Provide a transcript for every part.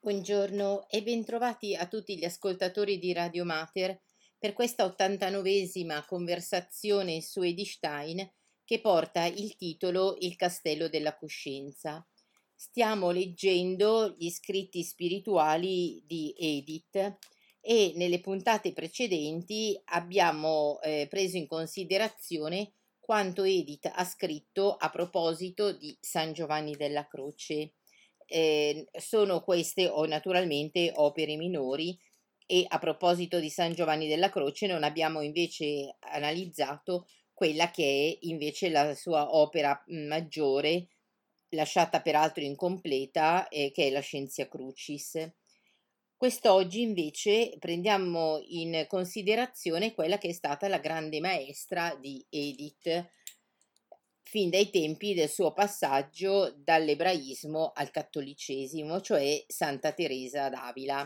Buongiorno e bentrovati a tutti gli ascoltatori di Radio Mater per questa 89esima conversazione su Edith Stein che porta il titolo Il castello della coscienza. Stiamo leggendo gli scritti spirituali di Edith e nelle puntate precedenti abbiamo preso in considerazione quanto Edith ha scritto a proposito di San Giovanni della Croce. Sono queste naturalmente opere minori e a proposito di San Giovanni della Croce non abbiamo invece analizzato quella che è invece la sua opera maggiore, lasciata peraltro incompleta, che è la Scientia Crucis. Quest'oggi invece prendiamo in considerazione quella che è stata la grande maestra di Edith, fin dai tempi del suo passaggio dall'ebraismo al cattolicesimo, cioè Santa Teresa d'Avila.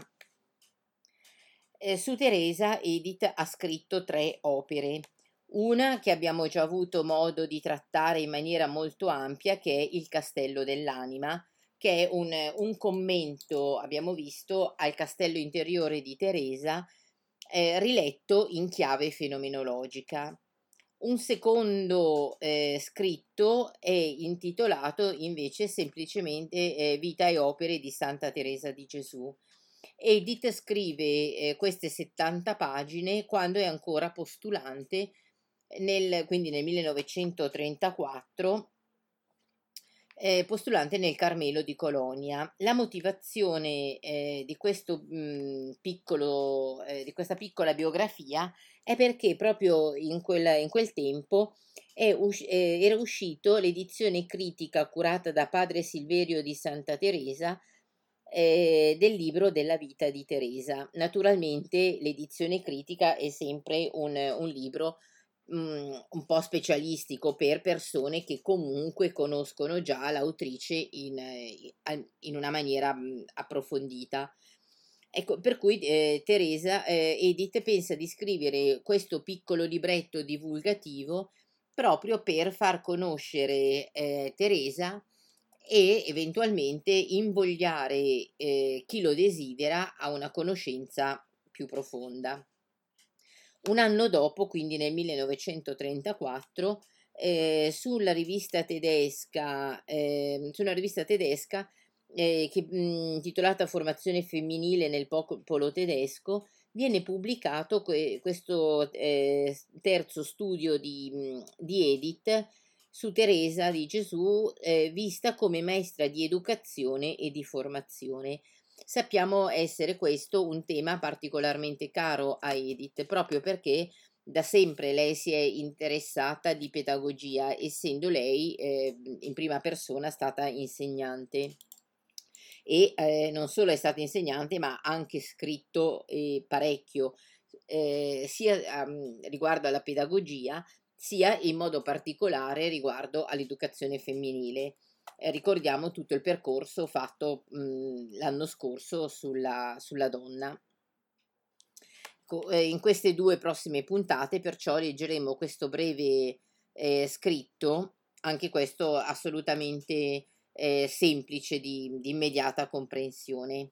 Su Teresa Edith ha scritto 3 opere. Una che abbiamo già avuto modo di trattare in maniera molto ampia, che è Il Castello dell'Anima, che è un commento, abbiamo visto, al castello interiore di Teresa, riletto in chiave fenomenologica. Un secondo scritto è intitolato invece semplicemente Vita e opere di Santa Teresa di Gesù. Edith scrive queste 70 pagine quando è ancora postulante, quindi nel 1934, postulante nel Carmelo di Colonia. La motivazione di questo di questa piccola biografia è perché proprio in quel tempo era uscito l'edizione critica curata da padre Silverio di Santa Teresa del libro della vita di Teresa. Naturalmente l'edizione critica è sempre un libro un po' specialistico per persone che comunque conoscono già l'autrice in una maniera approfondita. Ecco, per cui Edith pensa di scrivere questo piccolo libretto divulgativo proprio per far conoscere Teresa e eventualmente invogliare chi lo desidera a una conoscenza più profonda. Un anno dopo, quindi nel 1934, su una rivista tedesca titolata Formazione femminile nel popolo tedesco, viene pubblicato questo terzo studio di Edith su Teresa di Gesù, vista come maestra di educazione e di formazione. Sappiamo essere questo un tema particolarmente caro a Edith, proprio perché da sempre lei si è interessata di pedagogia, essendo lei in prima persona stata insegnante. E non solo è stata insegnante, ma ha anche scritto parecchio, sia riguardo alla pedagogia, sia in modo particolare riguardo all'educazione femminile. Ricordiamo tutto il percorso fatto l'anno scorso sulla donna. In queste 2 prossime puntate perciò leggeremo questo breve scritto, anche questo assolutamente semplice di immediata comprensione.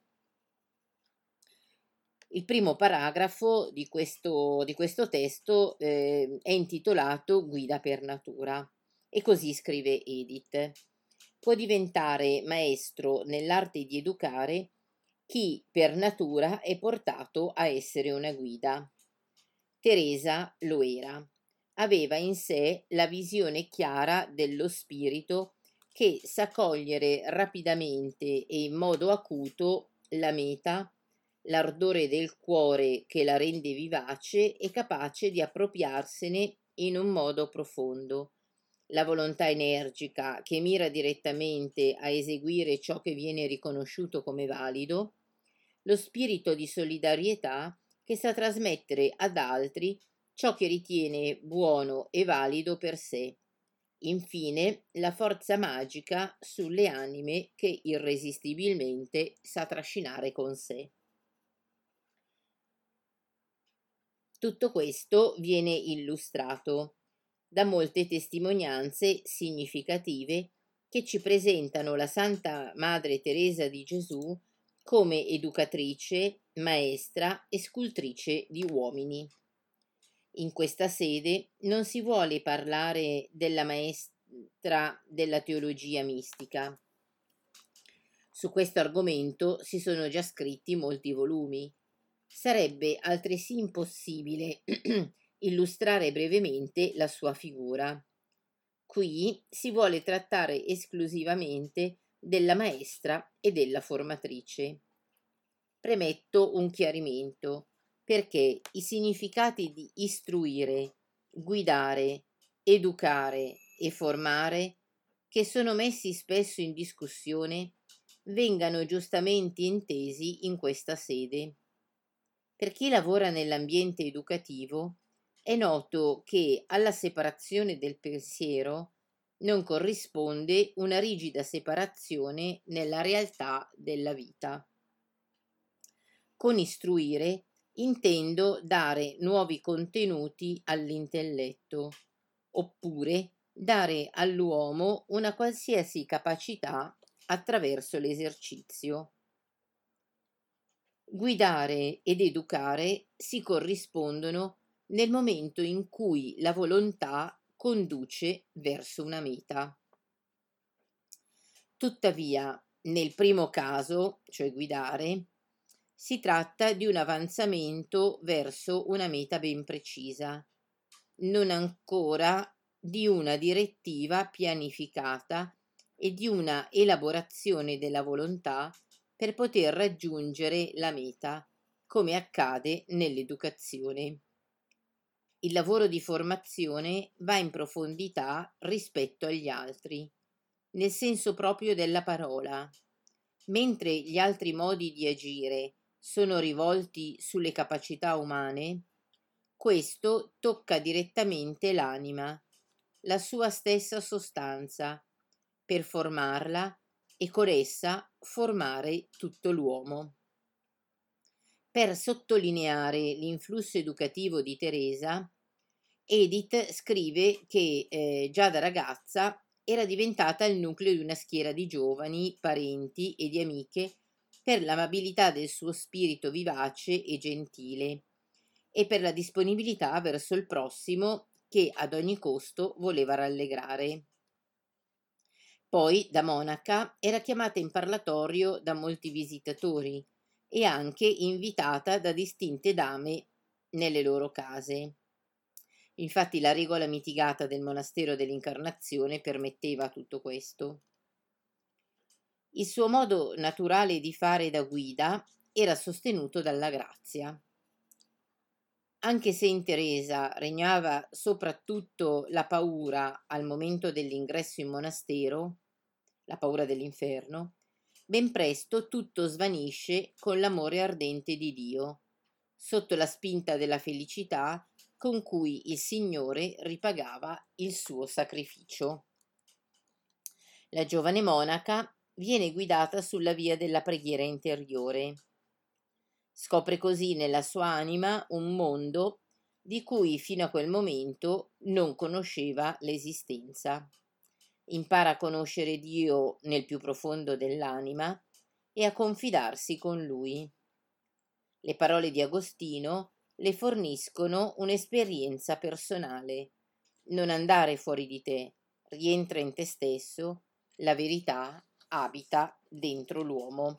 Il primo paragrafo di questo testo è intitolato Guida per natura e così scrive Edith. Può diventare maestro nell'arte di educare chi per natura è portato a essere una guida. Teresa lo era. Aveva in sé la visione chiara dello spirito che sa cogliere rapidamente e in modo acuto la meta, l'ardore del cuore che la rende vivace e capace di appropriarsene in un modo profondo, la volontà energica che mira direttamente a eseguire ciò che viene riconosciuto come valido, lo spirito di solidarietà che sa trasmettere ad altri ciò che ritiene buono e valido per sé. Infine, la forza magica sulle anime che irresistibilmente sa trascinare con sé. Tutto questo viene illustrato da molte testimonianze significative che ci presentano la Santa Madre Teresa di Gesù come educatrice, maestra e scultrice di uomini. In questa sede non si vuole parlare della maestra della teologia mistica. Su questo argomento si sono già scritti molti volumi. Sarebbe altresì impossibile illustrare brevemente la sua figura. Qui si vuole trattare esclusivamente della maestra e della formatrice. Premetto un chiarimento, perché i significati di istruire, guidare, educare e formare, che sono messi spesso in discussione, vengano giustamente intesi in questa sede. Per chi lavora nell'ambiente educativo è noto che alla separazione del pensiero non corrisponde una rigida separazione nella realtà della vita. Con istruire intendo dare nuovi contenuti all'intelletto, oppure dare all'uomo una qualsiasi capacità attraverso l'esercizio. Guidare ed educare si corrispondono nel momento in cui la volontà conduce verso una meta. Tuttavia, nel primo caso, cioè guidare, si tratta di un avanzamento verso una meta ben precisa, non ancora di una direttiva pianificata e di una elaborazione della volontà per poter raggiungere la meta, come accade nell'educazione. Il lavoro di formazione va in profondità rispetto agli altri, nel senso proprio della parola, mentre gli altri modi di agire sono rivolti sulle capacità umane, questo tocca direttamente l'anima, la sua stessa sostanza, per formarla e con essa formare tutto l'uomo. Per sottolineare l'influsso educativo di Teresa, Edith scrive che già da ragazza era diventata il nucleo di una schiera di giovani, parenti e di amiche per l'amabilità del suo spirito vivace e gentile e per la disponibilità verso il prossimo che ad ogni costo voleva rallegrare. Poi, da monaca, era chiamata in parlatorio da molti visitatori e anche invitata da distinte dame nelle loro case. Infatti la regola mitigata del monastero dell'Incarnazione permetteva tutto questo. Il suo modo naturale di fare da guida era sostenuto dalla grazia. Anche se in Teresa regnava soprattutto la paura al momento dell'ingresso in monastero, la paura dell'inferno, ben presto tutto svanisce con l'amore ardente di Dio, sotto la spinta della felicità con cui il Signore ripagava il suo sacrificio. La giovane monaca viene guidata sulla via della preghiera interiore. Scopre così nella sua anima un mondo di cui fino a quel momento non conosceva l'esistenza. Impara a conoscere Dio nel più profondo dell'anima e a confidarsi con Lui. Le parole di Agostino le forniscono un'esperienza personale. Non andare fuori di te, rientra in te stesso, la verità abita dentro l'uomo.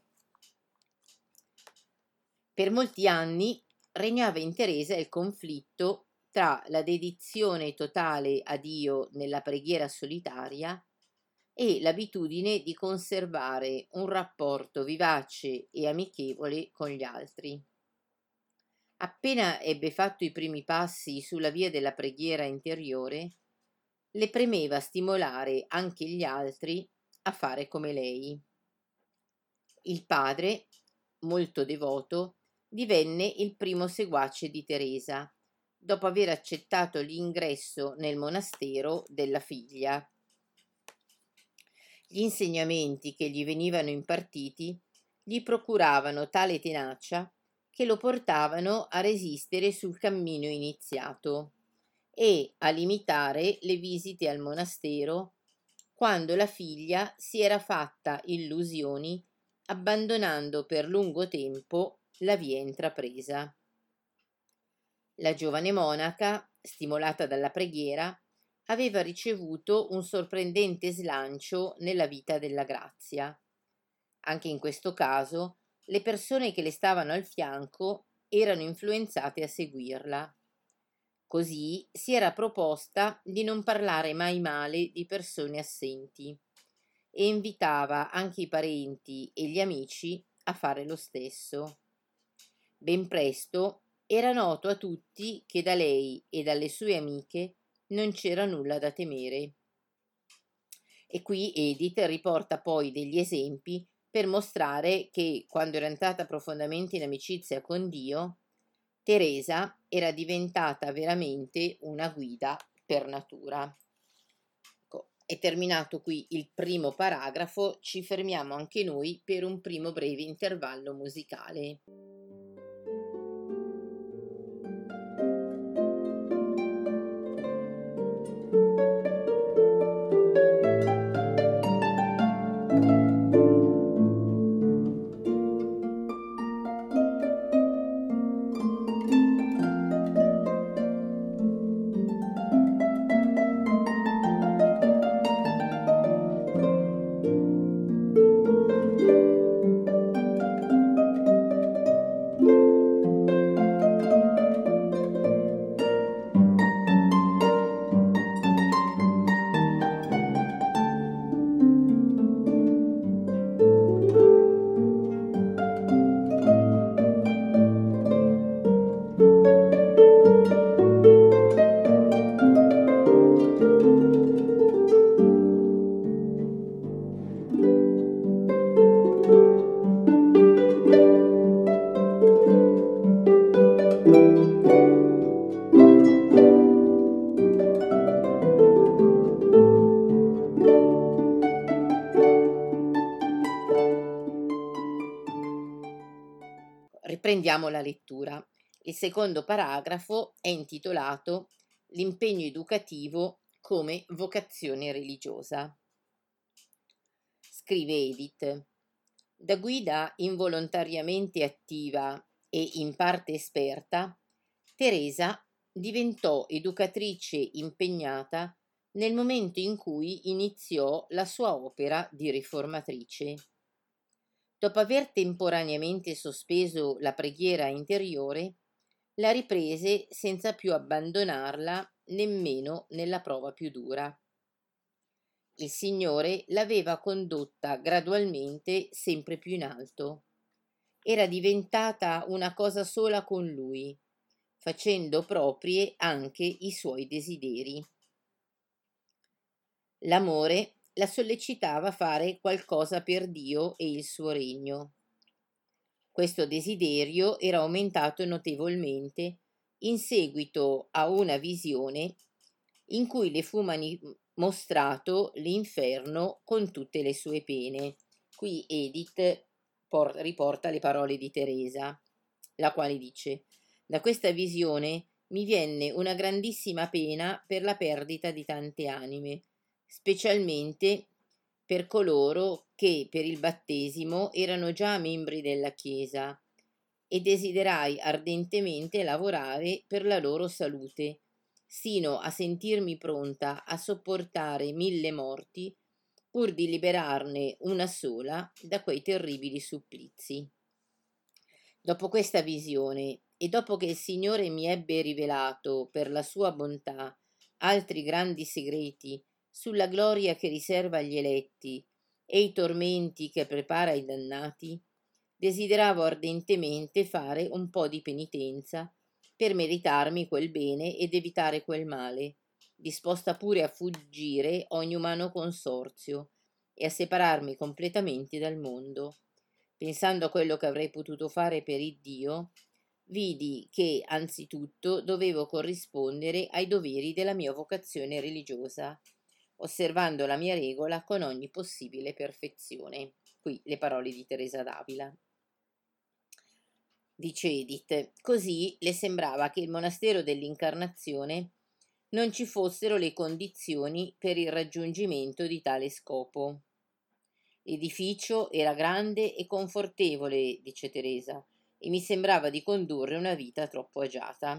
Per molti anni regnava in Teresa il conflitto tra la dedizione totale a Dio nella preghiera solitaria e l'abitudine di conservare un rapporto vivace e amichevole con gli altri. Appena ebbe fatto i primi passi sulla via della preghiera interiore, le premeva stimolare anche gli altri a fare come lei. Il padre, molto devoto, divenne il primo seguace di Teresa, dopo aver accettato l'ingresso nel monastero della figlia. Gli insegnamenti che gli venivano impartiti gli procuravano tale tenacia che lo portavano a resistere sul cammino iniziato e a limitare le visite al monastero quando la figlia si era fatta illusioni abbandonando per lungo tempo la via intrapresa. La giovane monaca, stimolata dalla preghiera, aveva ricevuto un sorprendente slancio nella vita della grazia. Anche in questo caso, le persone che le stavano al fianco erano influenzate a seguirla. Così si era proposta di non parlare mai male di persone assenti e invitava anche i parenti e gli amici a fare lo stesso. Ben presto era noto a tutti che da lei e dalle sue amiche non c'era nulla da temere. E qui Edith riporta poi degli esempi per mostrare che, quando era entrata profondamente in amicizia con Dio, Teresa era diventata veramente una guida per natura. Ecco, è terminato qui il primo paragrafo, ci fermiamo anche noi per un primo breve intervallo musicale. Riprendiamo la lettura. Il secondo paragrafo è intitolato L'impegno educativo come vocazione religiosa. Scrive Edith: da guida involontariamente attiva e in parte esperta, Teresa diventò educatrice impegnata nel momento in cui iniziò la sua opera di riformatrice. Dopo aver temporaneamente sospeso la preghiera interiore, la riprese senza più abbandonarla nemmeno nella prova più dura. Il Signore l'aveva condotta gradualmente sempre più in alto. Era diventata una cosa sola con Lui, facendo proprie anche i suoi desideri. L'amore la sollecitava a fare qualcosa per Dio e il suo regno. Questo desiderio era aumentato notevolmente in seguito a una visione in cui le fu mostrato l'inferno con tutte le sue pene. Qui Edith riporta le parole di Teresa, la quale dice: da questa visione mi viene una grandissima pena per la perdita di tante anime, specialmente per coloro che per il battesimo erano già membri della Chiesa, e desiderai ardentemente lavorare per la loro salute, sino a sentirmi pronta a sopportare 1000 morti pur di liberarne una sola da quei terribili supplizi. Dopo questa visione e dopo che il Signore mi ebbe rivelato per la sua bontà altri grandi segreti sulla gloria che riserva agli eletti e i tormenti che prepara ai dannati, desideravo ardentemente fare un po' di penitenza per meritarmi quel bene ed evitare quel male, disposta pure a fuggire ogni umano consorzio e a separarmi completamente dal mondo. Pensando a quello che avrei potuto fare per il Dio, vidi che anzitutto dovevo corrispondere ai doveri della mia vocazione religiosa, osservando la mia regola con ogni possibile perfezione. Qui le parole di Teresa d'Avila. Dice Edith: così le sembrava che il monastero dell'Incarnazione non ci fossero le condizioni per il raggiungimento di tale scopo. L'edificio era grande e confortevole, dice Teresa, e mi sembrava di condurre una vita troppo agiata.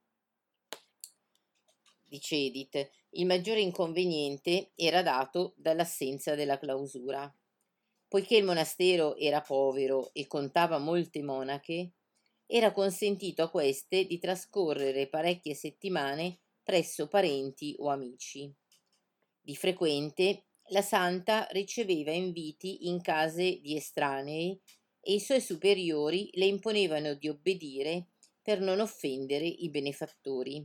Dice Edith, il maggiore inconveniente era dato dall'assenza della clausura. Poiché il monastero era povero e contava molte monache, era consentito a queste di trascorrere parecchie settimane presso parenti o amici. Di frequente la santa riceveva inviti in case di estranei e i suoi superiori le imponevano di obbedire per non offendere i benefattori.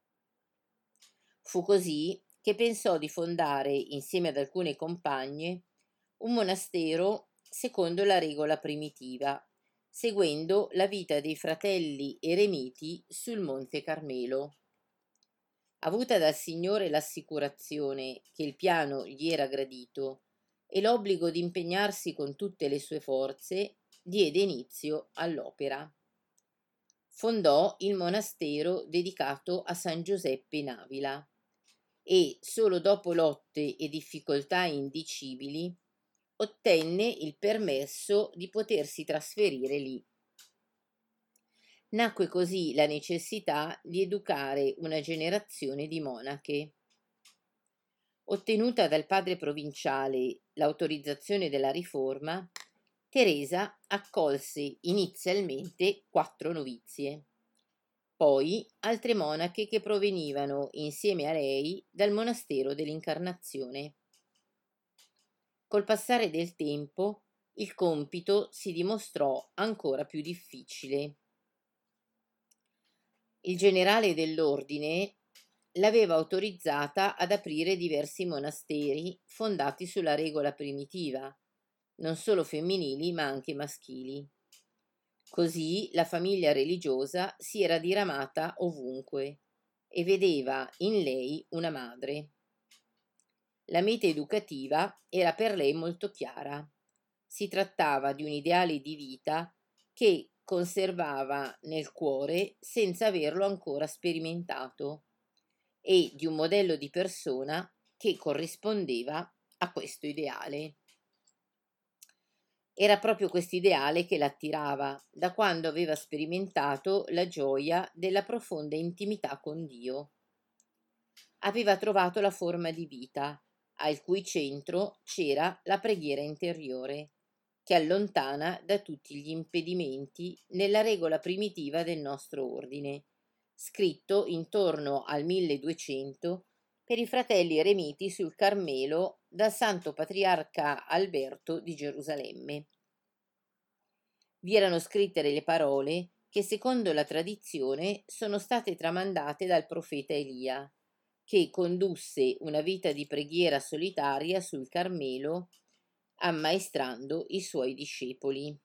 Fu così che pensò di fondare, insieme ad alcune compagne, un monastero secondo la regola primitiva, seguendo la vita dei fratelli eremiti sul Monte Carmelo. Avuta dal Signore l'assicurazione che il piano gli era gradito e l'obbligo di impegnarsi con tutte le sue forze, diede inizio all'opera. Fondò il monastero dedicato a San Giuseppe in Avila e, solo dopo lotte e difficoltà indicibili, ottenne il permesso di potersi trasferire lì. Nacque così la necessità di educare una generazione di monache. Ottenuta dal padre provinciale l'autorizzazione della riforma, Teresa accolse inizialmente 4 novizie, poi altre monache che provenivano insieme a lei dal monastero dell'Incarnazione. Col passare del tempo, il compito si dimostrò ancora più difficile. Il generale dell'ordine l'aveva autorizzata ad aprire diversi monasteri fondati sulla regola primitiva, non solo femminili ma anche maschili. Così la famiglia religiosa si era diramata ovunque e vedeva in lei una madre. La meta educativa era per lei molto chiara. Si trattava di un ideale di vita che conservava nel cuore senza averlo ancora sperimentato e di un modello di persona che corrispondeva a questo ideale. Era proprio questo ideale che l'attirava da quando aveva sperimentato la gioia della profonda intimità con Dio. Aveva trovato la forma di vita, al cui centro c'era la preghiera interiore, che allontana da tutti gli impedimenti nella regola primitiva del nostro ordine, scritto intorno al 1200 per i fratelli eremiti sul Carmelo dal Santo Patriarca Alberto di Gerusalemme. Vi erano scritte le parole che, secondo la tradizione, sono state tramandate dal profeta Elia, che condusse una vita di preghiera solitaria sul Carmelo, ammaestrando i suoi discepoli.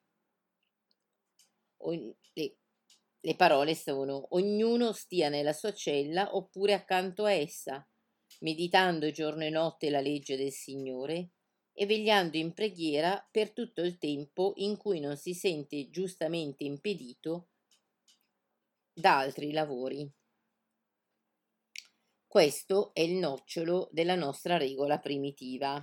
Le parole sono: ognuno stia nella sua cella oppure accanto a essa, meditando giorno e notte la legge del Signore e vegliando in preghiera per tutto il tempo in cui non si sente giustamente impedito da altri lavori. Questo è il nocciolo della nostra regola primitiva.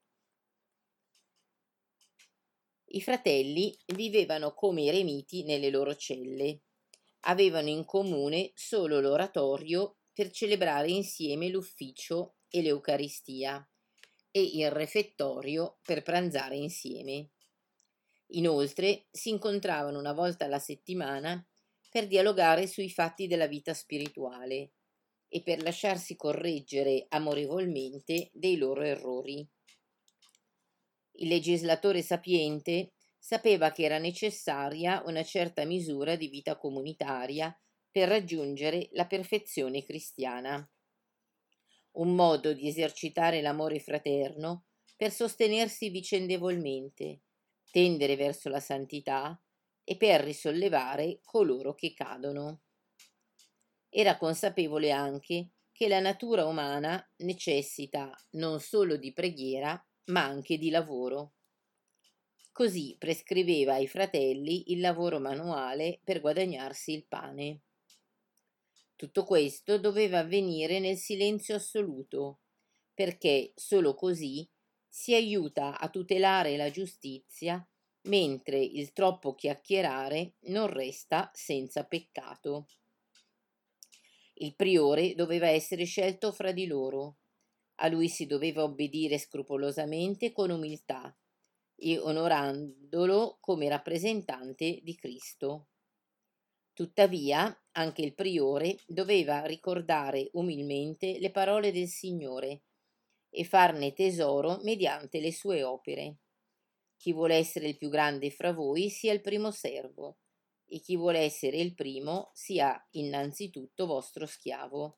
I fratelli vivevano come eremiti nelle loro celle. Avevano in comune solo l'oratorio per celebrare insieme l'ufficio e l'Eucaristia e il refettorio per pranzare insieme. Inoltre si incontravano una volta alla settimana per dialogare sui fatti della vita spirituale e per lasciarsi correggere amorevolmente dei loro errori. Il legislatore sapiente sapeva che era necessaria una certa misura di vita comunitaria per raggiungere la perfezione cristiana. Un modo di esercitare l'amore fraterno per sostenersi vicendevolmente, tendere verso la santità e per risollevare coloro che cadono. Era consapevole anche che la natura umana necessita non solo di preghiera, ma anche di lavoro. Così prescriveva ai fratelli il lavoro manuale per guadagnarsi il pane. Tutto questo doveva avvenire nel silenzio assoluto, perché solo così si aiuta a tutelare la giustizia, mentre il troppo chiacchierare non resta senza peccato. Il priore doveva essere scelto fra di loro. A lui si doveva obbedire scrupolosamente con umiltà e onorandolo come rappresentante di Cristo. Tuttavia, anche il priore doveva ricordare umilmente le parole del Signore e farne tesoro mediante le sue opere. Chi vuole essere il più grande fra voi sia il primo servo, e chi vuole essere il primo sia innanzitutto vostro schiavo.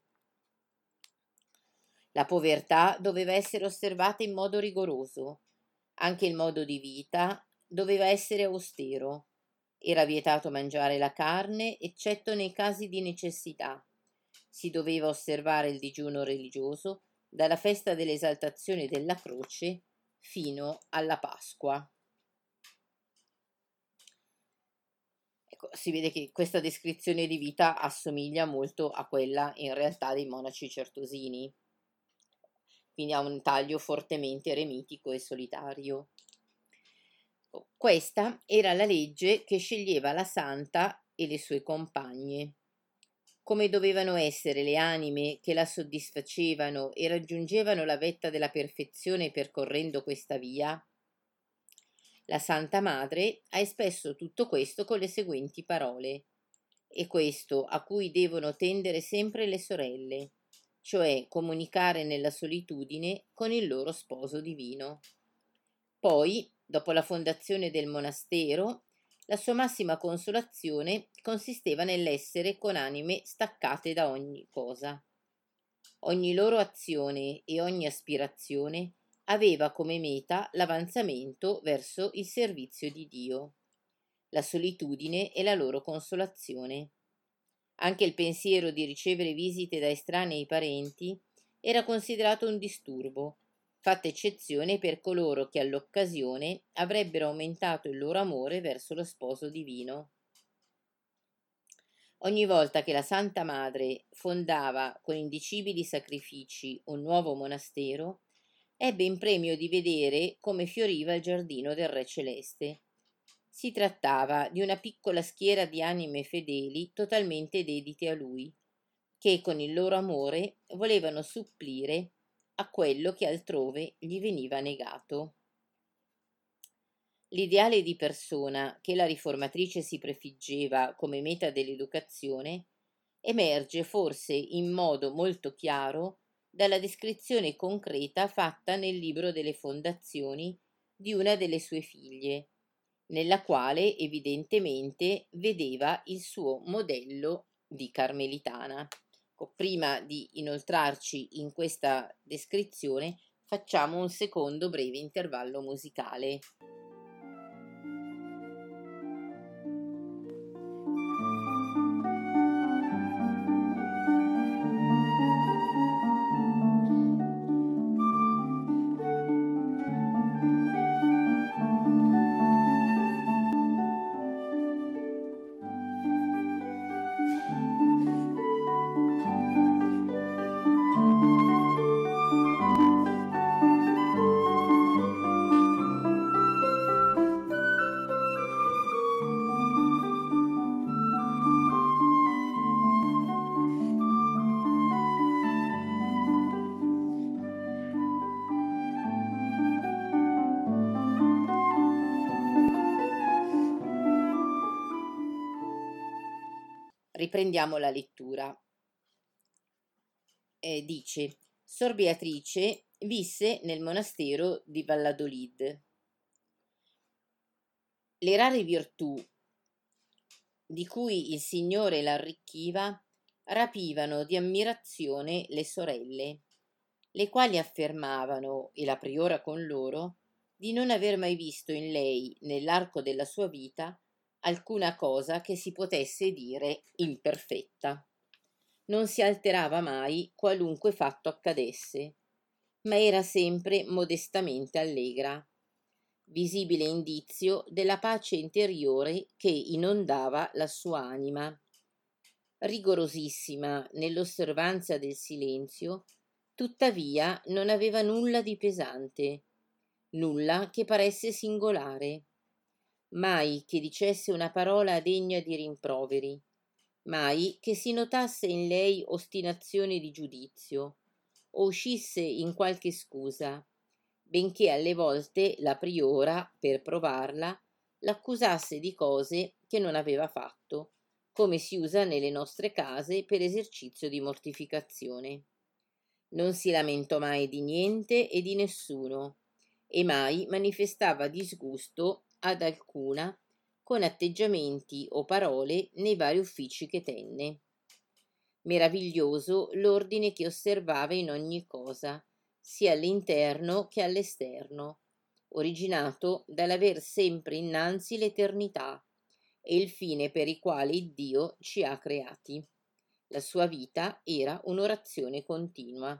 La povertà doveva essere osservata in modo rigoroso. Anche il modo di vita doveva essere austero. Era vietato mangiare la carne, eccetto nei casi di necessità. Si doveva osservare il digiuno religioso dalla festa dell'esaltazione della croce fino alla Pasqua. Ecco, si vede che questa descrizione di vita assomiglia molto a quella in realtà dei monaci certosini, quindi ha un taglio fortemente eremitico e solitario. Questa era la legge che sceglieva la santa e le sue compagne. Come dovevano essere le anime che la soddisfacevano e raggiungevano la vetta della perfezione percorrendo questa via? La Santa Madre ha espresso tutto questo con le seguenti parole: «È questo a cui devono tendere sempre le sorelle, cioè comunicare nella solitudine con il loro sposo divino». Poi, dopo la fondazione del monastero, la sua massima consolazione consisteva nell'essere con anime staccate da ogni cosa. Ogni loro azione e ogni aspirazione aveva come meta l'avanzamento verso il servizio di Dio. La solitudine è la loro consolazione. Anche il pensiero di ricevere visite da estranei parenti era considerato un disturbo, fatta eccezione per coloro che all'occasione avrebbero aumentato il loro amore verso lo sposo divino. Ogni volta che la Santa Madre fondava con indicibili sacrifici un nuovo monastero, ebbe in premio di vedere come fioriva il giardino del Re Celeste. Si trattava di una piccola schiera di anime fedeli totalmente dedite a lui, che con il loro amore volevano supplire a quello che altrove gli veniva negato. L'ideale di persona che la riformatrice si prefiggeva come meta dell'educazione emerge forse in modo molto chiaro dalla descrizione concreta fatta nel libro delle fondazioni di una delle sue figlie, nella quale evidentemente vedeva il suo modello di carmelitana. Prima di inoltrarci in questa descrizione, facciamo un secondo breve intervallo musicale. Riprendiamo la lettura. Dice: Sor Beatrice visse nel monastero di Valladolid. Le rare virtù di cui il Signore l'arricchiva rapivano di ammirazione le sorelle, le quali affermavano, e la priora con loro, di non aver mai visto in lei, nell'arco della sua vita, alcuna cosa che si potesse dire imperfetta. Non si alterava mai qualunque fatto accadesse, ma era sempre modestamente allegra, visibile indizio della pace interiore che inondava la sua anima. Rigorosissima nell'osservanza del silenzio, tuttavia non aveva nulla di pesante, nulla che paresse singolare, mai che dicesse una parola degna di rimproveri, mai che si notasse in lei ostinazione di giudizio o uscisse in qualche scusa, benché alle volte la priora, per provarla, l'accusasse di cose che non aveva fatto, come si usa nelle nostre case per esercizio di mortificazione. Non si lamentò mai di niente e di nessuno, e mai manifestava disgusto ad alcuna con atteggiamenti o parole nei vari uffici che tenne. Meraviglioso l'ordine che osservava in ogni cosa, sia all'interno che all'esterno, originato dall'aver sempre innanzi l'eternità e il fine per i quali Dio ci ha creati. La sua vita era un'orazione continua.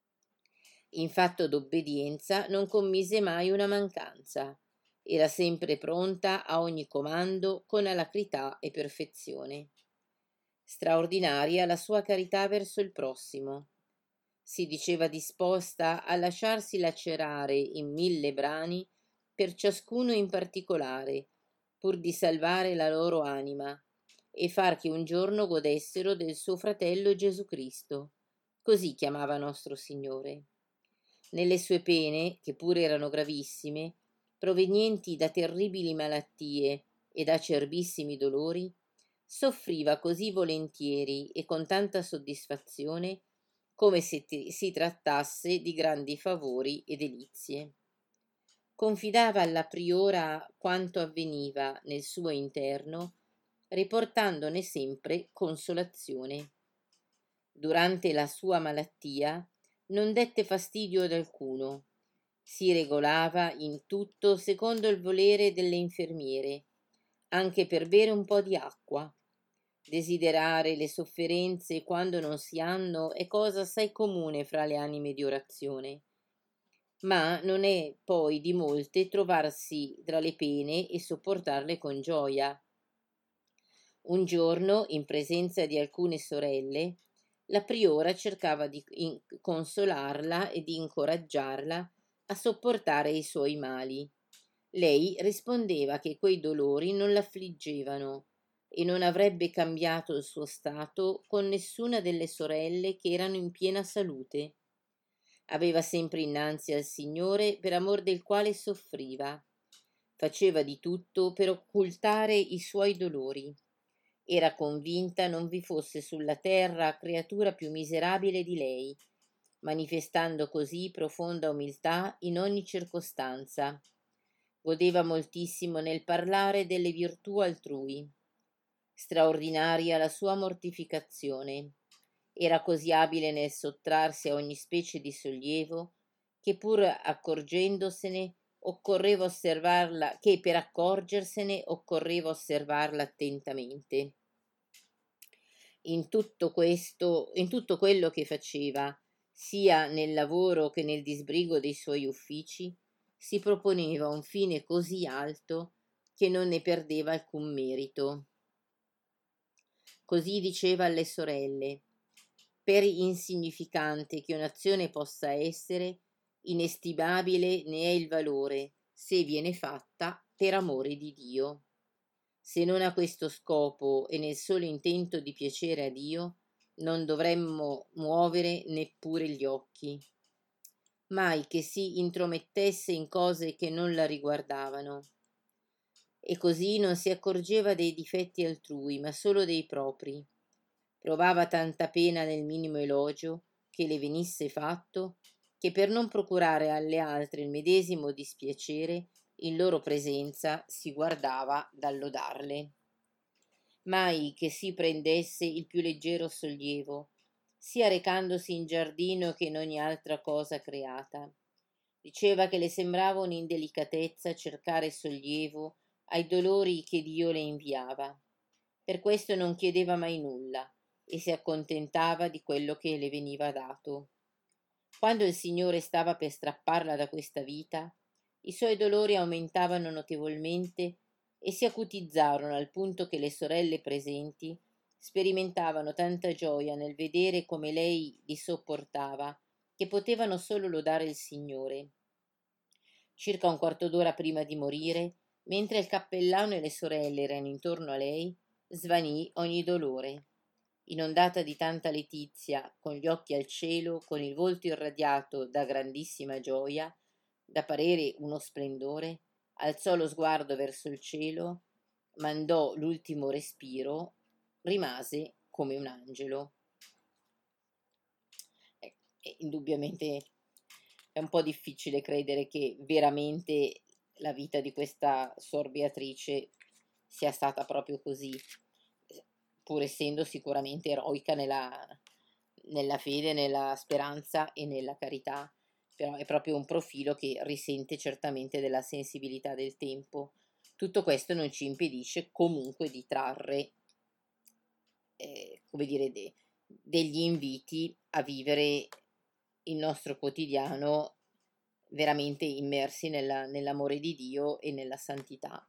In fatto d'obbedienza non commise mai una mancanza, era sempre pronta a ogni comando con alacrità e perfezione. Straordinaria la sua carità verso il prossimo. Si diceva disposta a lasciarsi lacerare in 1000 brani per ciascuno in particolare, pur di salvare la loro anima e far che un giorno godessero del suo fratello Gesù Cristo. Così chiamava nostro Signore. Nelle sue pene, che pure erano gravissime, provenienti da terribili malattie e da acerbissimi dolori, soffriva così volentieri e con tanta soddisfazione come se si trattasse di grandi favori e delizie. Confidava alla priora quanto avveniva nel suo interno, riportandone sempre consolazione. Durante la sua malattia non dette fastidio ad alcuno, si regolava in tutto secondo il volere delle infermiere, anche per bere un po' di acqua. Desiderare le sofferenze quando non si hanno è cosa assai comune fra le anime di orazione, ma non è poi di molte trovarsi tra le pene e sopportarle con gioia. Un giorno, in presenza di alcune sorelle, la priora cercava di consolarla e di incoraggiarla a sopportare i suoi mali. Lei rispondeva che quei dolori non l'affliggevano e non avrebbe cambiato il suo stato con nessuna delle sorelle che erano in piena salute. Aveva sempre innanzi al Signore per amor del quale soffriva. Faceva di tutto per occultare i suoi dolori. Era convinta non vi fosse sulla terra creatura più miserabile di lei, manifestando così profonda umiltà in ogni circostanza. Godeva moltissimo nel parlare delle virtù altrui. Straordinaria la sua mortificazione. Era così abile nel sottrarsi a ogni specie di sollievo che pur accorgendosene occorreva osservarla, che per accorgersene occorreva osservarla attentamente. In tutto quello che faceva, sia nel lavoro che nel disbrigo dei suoi uffici, si proponeva un fine così alto che non ne perdeva alcun merito. Così diceva alle sorelle: per insignificante che un'azione possa essere, inestimabile ne è il valore se viene fatta per amore di Dio. Se non a questo scopo e nel solo intento di piacere a Dio, non dovremmo muovere neppure gli occhi. Mai che si intromettesse in cose che non la riguardavano. E così non si accorgeva dei difetti altrui, ma solo dei propri. Provava tanta pena nel minimo elogio che le venisse fatto, che per non procurare alle altre il medesimo dispiacere, in loro presenza si guardava dal lodarle. Mai che si prendesse il più leggero sollievo, sia recandosi in giardino che in ogni altra cosa creata. Diceva che le sembrava un'indelicatezza cercare sollievo ai dolori che Dio le inviava. Per questo non chiedeva mai nulla e si accontentava di quello che le veniva dato. Quando il Signore stava per strapparla da questa vita, i suoi dolori aumentavano notevolmente e si acutizzarono al punto che le sorelle presenti sperimentavano tanta gioia nel vedere come lei li sopportava, che potevano solo lodare il Signore. Circa un quarto d'ora prima di morire, mentre il cappellano e le sorelle erano intorno a lei, svanì ogni dolore. Inondata di tanta letizia, con gli occhi al cielo, con il volto irradiato da grandissima gioia, da parere uno splendore, alzò lo sguardo verso il cielo, mandò l'ultimo respiro, rimase come un angelo. Indubbiamente è un po' difficile credere che veramente la vita di questa Sor Beatrice sia stata proprio così, pur essendo sicuramente eroica nella fede, nella speranza e nella carità, però è proprio un profilo che risente certamente della sensibilità del tempo. Tutto questo non ci impedisce comunque di trarre, come dire, degli inviti a vivere il nostro quotidiano veramente immersi nell'amore di Dio e nella santità.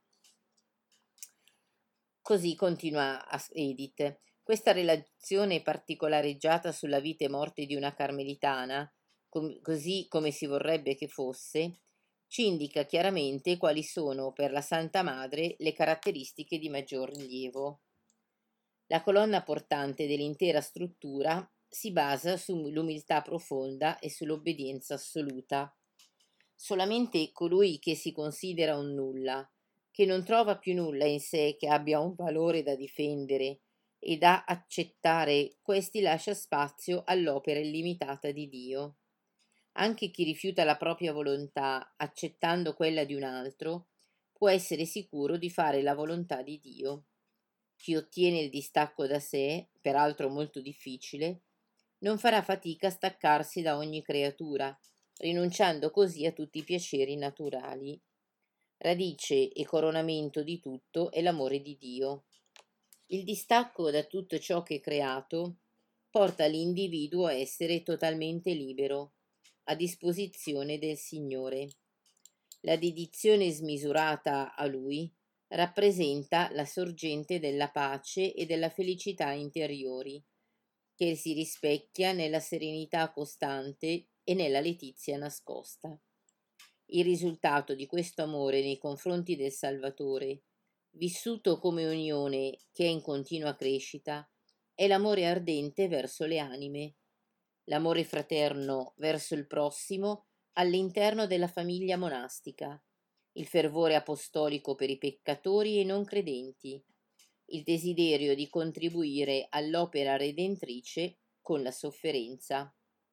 Così continua Edith. Questa relazione particolareggiata sulla vita e morte di una carmelitana, così come si vorrebbe che fosse, ci indica chiaramente quali sono per la Santa Madre le caratteristiche di maggior rilievo. La colonna portante dell'intera struttura si basa sull'umiltà profonda e sull'obbedienza assoluta. Solamente colui che si considera un nulla, che non trova più nulla in sé che abbia un valore da difendere e da accettare, questi lascia spazio all'opera illimitata di Dio. Anche chi rifiuta la propria volontà, accettando quella di un altro, può essere sicuro di fare la volontà di Dio. Chi ottiene il distacco da sé, peraltro molto difficile, non farà fatica a staccarsi da ogni creatura, rinunciando così a tutti i piaceri naturali. Radice e coronamento di tutto è l'amore di Dio. Il distacco da tutto ciò che è creato porta l'individuo a essere totalmente libero, a disposizione del Signore. La dedizione smisurata a Lui rappresenta la sorgente della pace e della felicità interiori, che si rispecchia nella serenità costante e nella letizia nascosta. Il risultato di questo amore nei confronti del Salvatore, vissuto come unione che è in continua crescita, è l'amore ardente verso le anime, l'amore fraterno verso il prossimo all'interno della famiglia monastica, il fervore apostolico per i peccatori e i non credenti, il desiderio di contribuire all'opera redentrice con la sofferenza.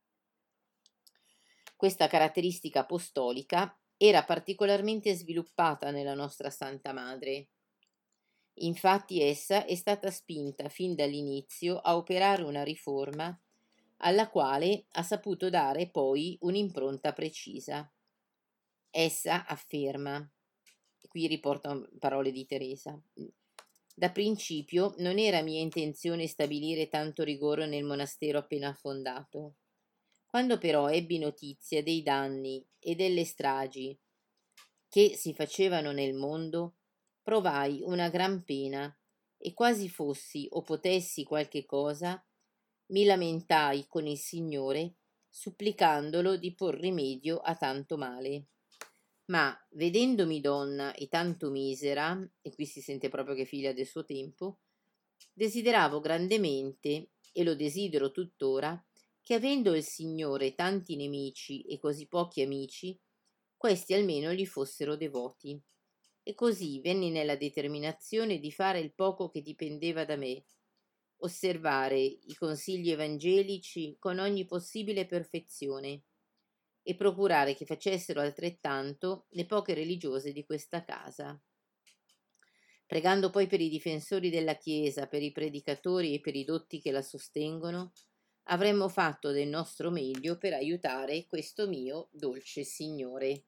Questa caratteristica apostolica era particolarmente sviluppata nella nostra Santa Madre. Infatti essa è stata spinta fin dall'inizio a operare una riforma alla quale ha saputo dare poi un'impronta precisa. Essa afferma, qui riporto parole di Teresa: da principio non era mia intenzione stabilire tanto rigore nel monastero appena fondato. Quando però ebbi notizia dei danni e delle stragi che si facevano nel mondo, provai una gran pena e quasi fossi o potessi qualche cosa, mi lamentai con il Signore, supplicandolo di por rimedio a tanto male. Ma vedendomi donna e tanto misera, e qui si sente proprio che è figlia del suo tempo, desideravo grandemente, e lo desidero tuttora, che avendo il Signore tanti nemici e così pochi amici, questi almeno gli fossero devoti. E così venni nella determinazione di fare il poco che dipendeva da me, osservare i consigli evangelici con ogni possibile perfezione e procurare che facessero altrettanto le poche religiose di questa casa. Pregando poi per i difensori della Chiesa, per i predicatori e per i dotti che la sostengono, avremmo fatto del nostro meglio per aiutare questo mio dolce Signore.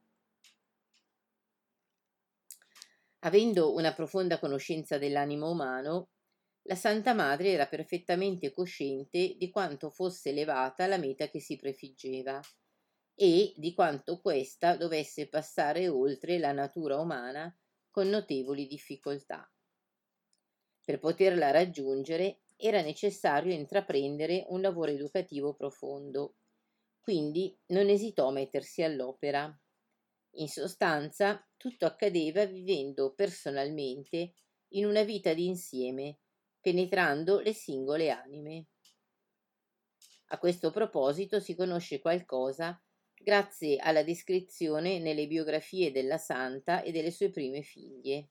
Avendo una profonda conoscenza dell'animo umano, la Santa Madre era perfettamente cosciente di quanto fosse elevata la meta che si prefiggeva e di quanto questa dovesse passare oltre la natura umana con notevoli difficoltà. Per poterla raggiungere era necessario intraprendere un lavoro educativo profondo, quindi non esitò a mettersi all'opera. In sostanza, tutto accadeva vivendo personalmente in una vita d'insieme, penetrando le singole anime. A questo proposito si conosce qualcosa grazie alla descrizione nelle biografie della santa e delle sue prime figlie.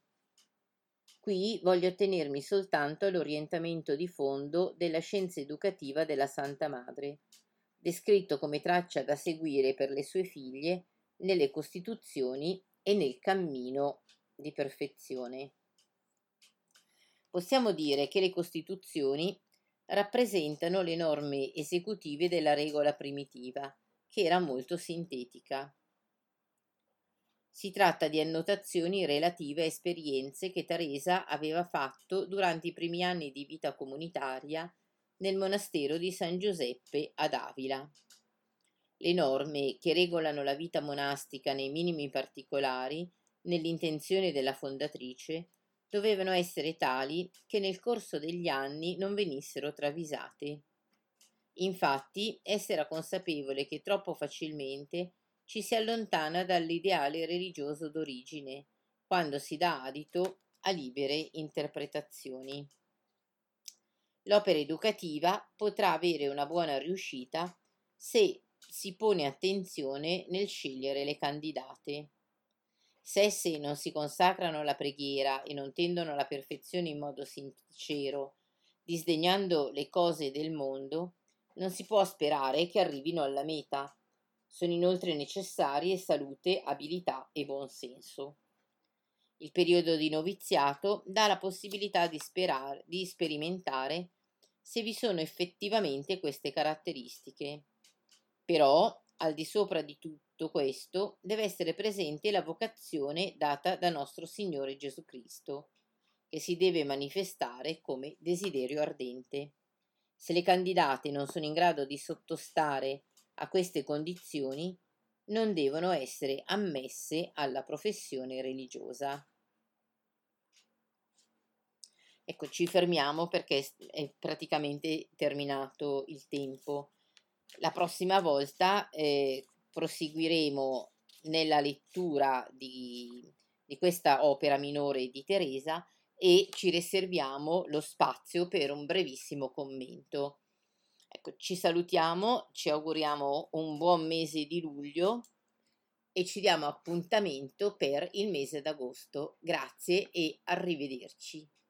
Qui voglio attenermi soltanto all'orientamento di fondo della scienza educativa della Santa Madre, descritto come traccia da seguire per le sue figlie nelle Costituzioni e nel cammino di perfezione. Possiamo dire che le Costituzioni rappresentano le norme esecutive della regola primitiva, che era molto sintetica. Si tratta di annotazioni relative a esperienze che Teresa aveva fatto durante i primi anni di vita comunitaria nel monastero di San Giuseppe ad Avila. Le norme che regolano la vita monastica nei minimi particolari, nell'intenzione della fondatrice, dovevano essere tali che nel corso degli anni non venissero travisate. Infatti, essa era consapevole che troppo facilmente ci si allontana dall'ideale religioso d'origine, quando si dà adito a libere interpretazioni. L'opera educativa potrà avere una buona riuscita se si pone attenzione nel scegliere le candidate. Se esse non si consacrano alla preghiera e non tendono alla perfezione in modo sincero, disdegnando le cose del mondo, non si può sperare che arrivino alla meta. Sono inoltre necessarie salute, abilità e buonsenso. Il periodo di noviziato dà la possibilità di sperimentare se vi sono effettivamente queste caratteristiche. Però, al di sopra di tutto questo, deve essere presente la vocazione data da nostro Signore Gesù Cristo, che si deve manifestare come desiderio ardente. Se le candidate non sono in grado di sottostare a queste condizioni, non devono essere ammesse alla professione religiosa. Ecco, ci fermiamo perché è praticamente terminato il tempo. La prossima volta proseguiremo nella lettura di questa opera minore di Teresa e ci riserviamo lo spazio per un brevissimo commento. Ecco, ci salutiamo, ci auguriamo un buon mese di luglio e ci diamo appuntamento per il mese d'agosto. Grazie e arrivederci.